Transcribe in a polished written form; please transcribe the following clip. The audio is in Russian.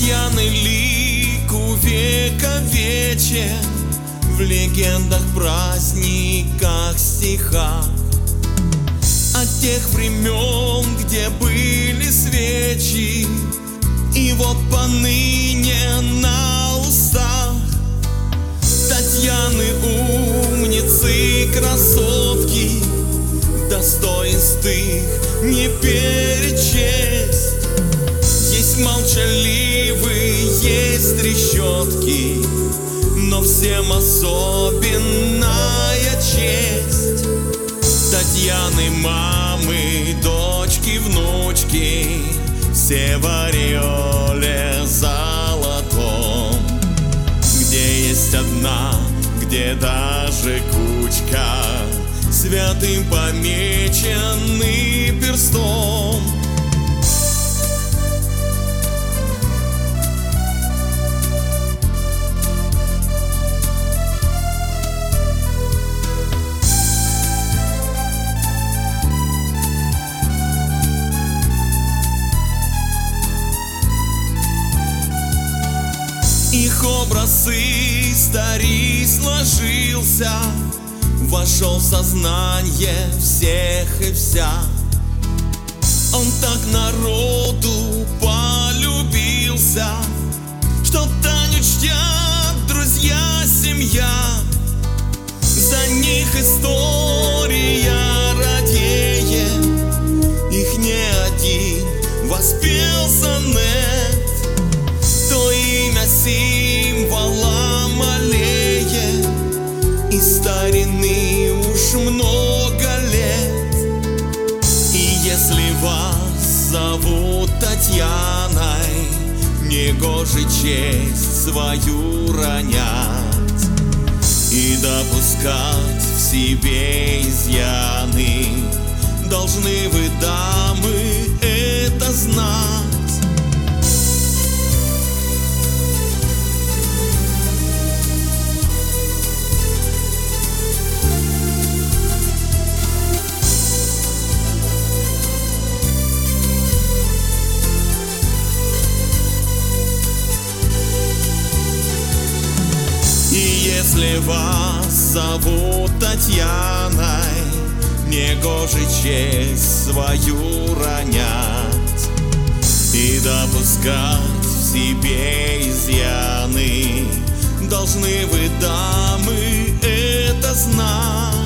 Татьяны лик увековечен в легендах, праздниках, стихах. От тех времен, где были свечи, и вот поныне на устах Татьяны умницы, красотки, достоинств их не перечесть. Есть молчаливые, есть трещотки, но всем особенная честь. Татьяны мамы, дочки, внучки, все в ореоле золотом. Где есть одна, где даже кучка, святым помечены перстом. Их образ истории сложился, вошел в сознание всех и вся. Он так народу полюбился, что Таню чтят друзья, семья. За них история радее, их не один воспел сонет. То имя символом аллея, из старины уж много лет. И если вас зовут Татьяной, негоже честь свою ронять и допускать в себе изъяны. Должны вы, дамы, это знать. Если вас зовут Татьяной, негоже честь свою ронять и допускать в себе изъяны. Должны вы, дамы, это знать.